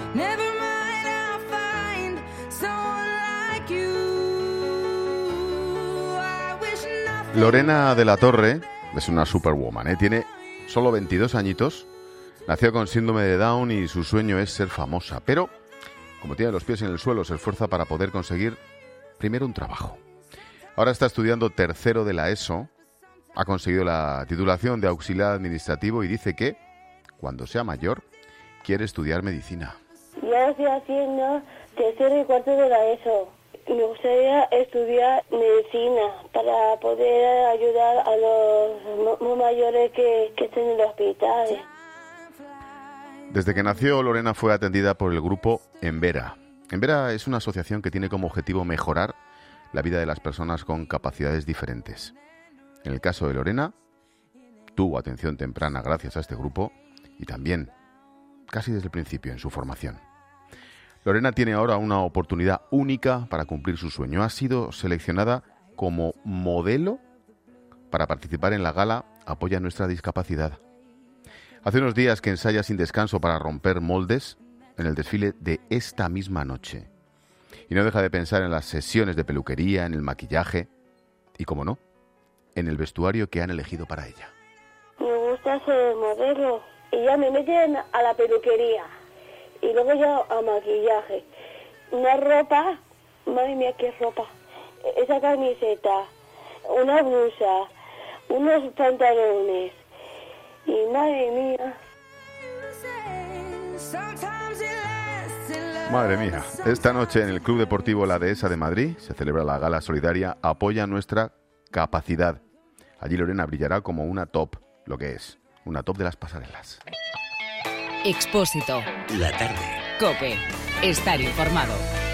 Lorena de la Torre es una superwoman, ¿eh? Tiene solo 22 añitos, nació con síndrome de Down y su sueño es ser famosa, pero como tiene los pies en el suelo, se esfuerza para poder conseguir primero un trabajo. Ahora está estudiando tercero de la ESO, ha conseguido la titulación de auxiliar administrativo y dice que, cuando sea mayor, quiere estudiar medicina. Ya estoy haciendo tercero y cuarto de la ESO. Me gustaría estudiar medicina para poder ayudar a los muy mayores que estén en el hospital. Desde que nació, Lorena fue atendida por el grupo Envera. Envera es una asociación que tiene como objetivo mejorar la vida de las personas con capacidades diferentes. En el caso de Lorena, tuvo atención temprana gracias a este grupo y también, casi desde el principio, en su formación. Lorena tiene ahora una oportunidad única para cumplir su sueño. Ha sido seleccionada como modelo para participar en la gala Apoya Nuestra Discapacidad. Hace unos días que ensaya sin descanso para romper moldes en el desfile de esta misma noche. Y no deja de pensar en las sesiones de peluquería, en el maquillaje y, como no, en el vestuario que han elegido para ella. Me gusta ser modelo y ya me meten a la peluquería. Y luego ya a maquillaje. Una ropa, madre mía, qué ropa. Esa camiseta, una blusa, unos pantalones. Y madre mía. Madre mía, esta noche en el Club Deportivo La Dehesa de Madrid se celebra la gala solidaria Apoya Nuestra Capacidad. Allí Lorena brillará como una top, lo que es, una top de las pasarelas. Expósito. La tarde. COPE. Estar informado.